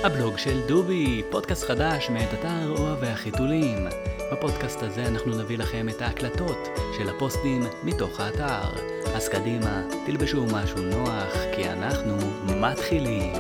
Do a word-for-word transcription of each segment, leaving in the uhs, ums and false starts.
הבלוג של דובי, פודקאסט חדש מאת אתר אוהבי החיתולים. בפודקאסט הזה אנחנו נביא לכם את ההקלטות של הפוסטים מתוך האתר. אז קדימה, תלבשו משהו נוח, כי אנחנו מתחילים.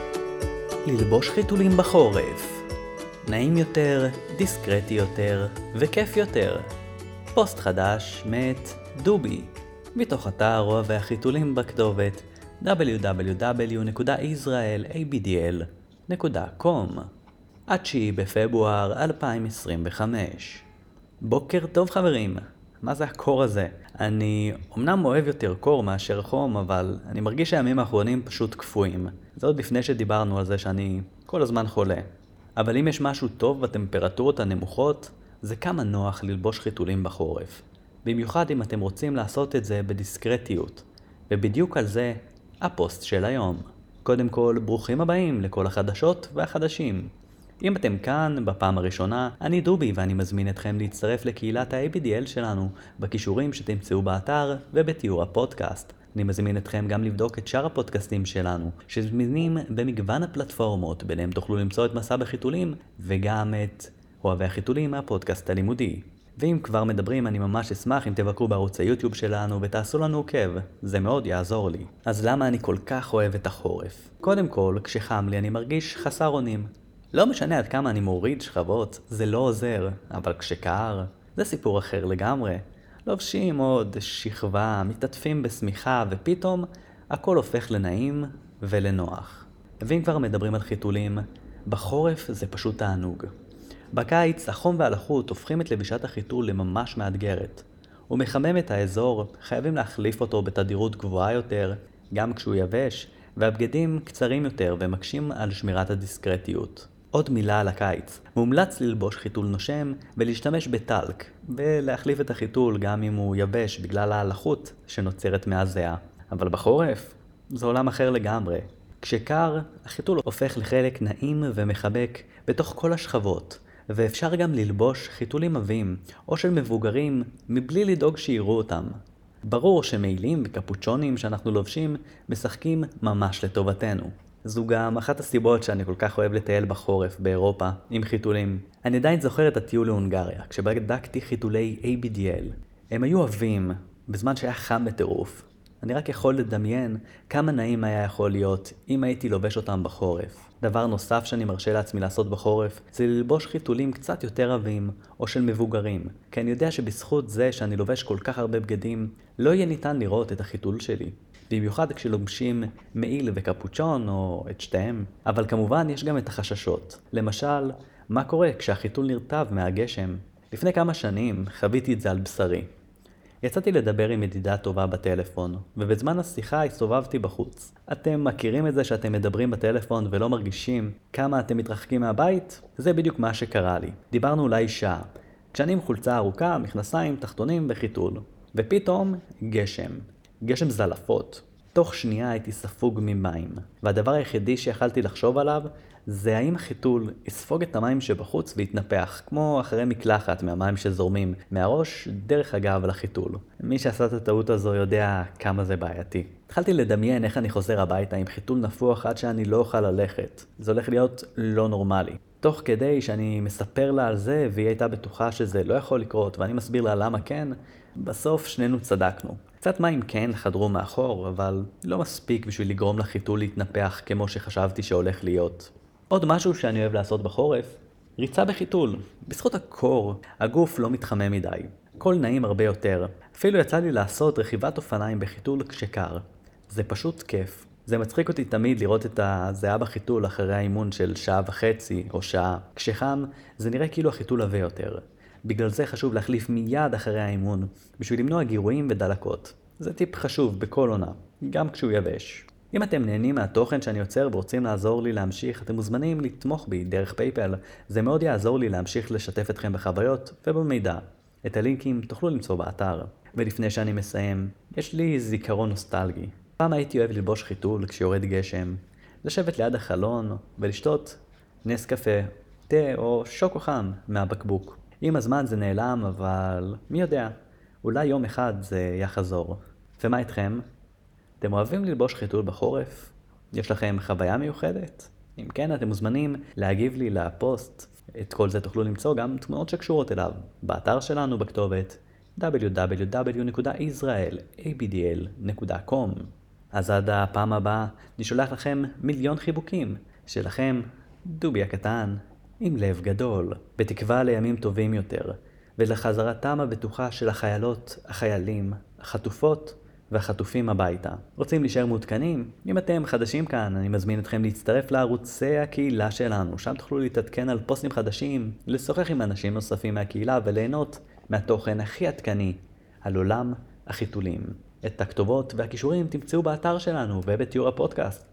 ללבוש חיתולים בחורף. נעים יותר, דיסקרטי יותר וכיף יותר. פוסט חדש מאת דובי, מתוך אתר אוהבי החיתולים בכתובת דאבליו דאבליו דאבליו נקודה ישראל איי בי די אל נקודה קום. התשיעי בפברואר אלפיים עשרים וחמש. בוקר טוב חברים, מה זה הקור הזה? אני אמנם אוהב יותר קור מאשר חום, אבל אני מרגיש שהימים האחרונים פשוט קפואים. זה עוד לפני שדיברנו על זה שאני כל הזמן חולה. אבל אם יש משהו טוב בטמפרטורות הנמוכות, זה כמה נוח ללבוש חיתולים בחורף. במיוחד אם אתם רוצים לעשות את זה בדיסקרטיות. ובדיוק על זה הפוסט של היום. קודם כל, ברוכים הבאים לכל החדשות והחדשים. אם אתם כאן בפעם הראשונה, אני דובי ואני מזמין אתכם להצטרף לקהילת ה-איי בי די אל שלנו בכישורים שתמצאו באתר ובתיאור הפודקאסט. אני מזמין אתכם גם לבדוק את שאר הפודקאסטים שלנו, שזמינים במגוון הפלטפורמות, ביניהם תוכלו למצוא את מסע בחיתולים וגם את אוהבי החיתולים, הפודקאסט הלימודי. ואם כבר מדברים, אני ממש אשמח אם תבקרו בערוץ היוטיוב שלנו ותעשו לנו עוקב, זה מאוד יעזור לי. אז למה אני כל כך אוהב את החורף? קודם כל, כשחם לי אני מרגיש חסר אונים. לא משנה עד כמה אני מוריד שכבות, זה לא עוזר, אבל כשקר, זה סיפור אחר לגמרי. לובשים עוד שכבה, מתעטפים בשמיכה ופתאום הכל הופך לנעים ולנוח. ואם כבר מדברים על חיתולים, בחורף זה פשוט תענוג. בקיץ, החום והלחות הופכים את לבישת החיתול לממש מאתגרת. הוא מחמם את האזור, חייבים להחליף אותו בתדירות גבוהה יותר, גם כשהוא יבש, והבגדים קצרים יותר ומקשים על שמירת הדיסקרטיות. עוד מילה על הקיץ, מומלץ ללבוש חיתול נושם ולהשתמש בטלק, ולהחליף את החיתול גם אם הוא יבש בגלל ההלחות שנוצרת מהזיעה. אבל בחורף, זה עולם אחר לגמרי. כשקר, החיתול הופך לחלק נעים ומחבק בתוך כל השכבות. ואפשר גם ללבוש חיתולים עבים או של מבוגרים מבלי לדאוג שיראו אותם. ברור שמעילים וקפוצ'ונים שאנחנו לובשים משחקים ממש לטובתנו. זו גם אחת הסיבות שאני כל כך אוהב לטייל בחורף באירופה עם חיתולים. אני עדיין זוכר את הטיול להונגריה כשבדקתי חיתולי איי בי די אל. הם היו עבים בזמן שהיה חם בטירוף. אני רק יכול לדמיין כמה נעים היה יכול להיות אם הייתי לובש אותם בחורף. דבר נוסף שאני מרשה לעצמי לעשות בחורף זה ללבוש חיתולים קצת יותר עבים או של מבוגרים, כי אני יודע שבזכות זה שאני לובש כל כך הרבה בגדים לא יהיה ניתן לראות את החיתול שלי. במיוחד כשלובשים מעיל וקפוצ'ון או את שתיהם. אבל כמובן יש גם את החששות. למשל, מה קורה כשהחיתול נרטב מהגשם? לפני כמה שנים חוויתי את זה על בשרי. יצאתי לדבר עם ידידה טובה בטלפון, ובזמן השיחה הסתובבתי בחוץ. אתם מכירים את זה שאתם מדברים בטלפון ולא מרגישים כמה אתם מתרחקים מהבית? זה בדיוק מה שקרה לי. דיברנו אולי שעה. כשאני עם חולצה ארוכה, מכנסיים, תחתונים וחיתול. ופתאום גשם. גשם זלפות. תוך שנייה הייתי ספוג ממים. והדבר היחידי שיכלתי לחשוב עליו זה האם החיתול יספוג את המים שבחוץ והתנפח, כמו אחרי מקלחת מהמים שזורמים מהראש דרך הגב לחיתול. מי שעשה את הטעות הזו יודע כמה זה בעייתי. התחלתי לדמיין איך אני חוזר הביתה עם חיתול נפוח עד שאני לא אוכל ללכת. זה הולך להיות לא נורמלי. תוך כדי שאני מספר לה על זה והיא הייתה בטוחה שזה לא יכול לקרות ואני מסביר לה למה כן, בסוף שנינו צדקנו. קצת מים כן חדרו מאחור, אבל לא מספיק בשביל לגרום לחיתול להתנפח כמו שחשבתי שהולך להיות. עוד משהו שאני אוהב לעשות בחורף, ריצה בחיתול. בזכות הקור, הגוף לא מתחמם מדי. הכל נעים הרבה יותר. אפילו יצא לי לעשות רכיבת אופניים בחיתול כשקר. זה פשוט כיף. זה מצחיק אותי תמיד לראות את הזיעה בחיתול אחרי האימון של שעה וחצי או שעה. כשחם, זה נראה כאילו החיתול עבה יותר. בגלל זה חשוב להחליף מיד אחרי האימון, בשביל למנוע גירויים ודלקות. זה טיפ חשוב בכל עונה, גם כשהוא יבש. אם אתם נהנים מהתוכן שאני יוצר ורוצים לעזור לי להמשיך, אתם מוזמנים לתמוך בי דרך פייפל. זה מאוד יעזור לי להמשיך לשתף אתכם בחוויות ובמידע. את הלינקים תוכלו למצוא באתר. ולפני שאני מסיים, יש לי זיכרון נוסטלגי. פעם הייתי אוהב ללבוש חיתול כשיורד גשם, לשבת ליד החלון ולשתות נס קפה, תה או שוקו חם מהבקבוק. עם הזמן זה נעלם, אבל מי יודע, אולי יום אחד זה יחזור. ומה איתכם? אתם אוהבים ללבוש חיתול בחורף? יש לכם חוויה מיוחדת? אם כן, אתם מוזמנים להגיב לי לפוסט. את כל זה תוכלו למצוא גם תמונות שקשורות אליו באתר שלנו בכתובת דאבליו דאבליו דאבליו נקודה ישראל איי בי די אל נקודה קום. אז עד הפעם הבאה אני שולח לכם מיליון חיבוקים שלכם דובי הקטן עם לב גדול, בתקווה לימים טובים יותר ולחזרתם הבטוחה של החיילות, החיילים, החטופות והחטופים הביתה. רוצים להישאר מעודכנים? אם אתם חדשים כאן, אני מזמין אתכם להצטרף לערוצי הקהילה שלנו, שם תוכלו להתעדכן על פוסטים חדשים, לשוחח עם אנשים נוספים מהקהילה וליהנות מהתוכן הכי עדכני על עולם החיתולים. את הכתובות והקישורים תמצאו באתר שלנו ובתיאור הפודקאסט.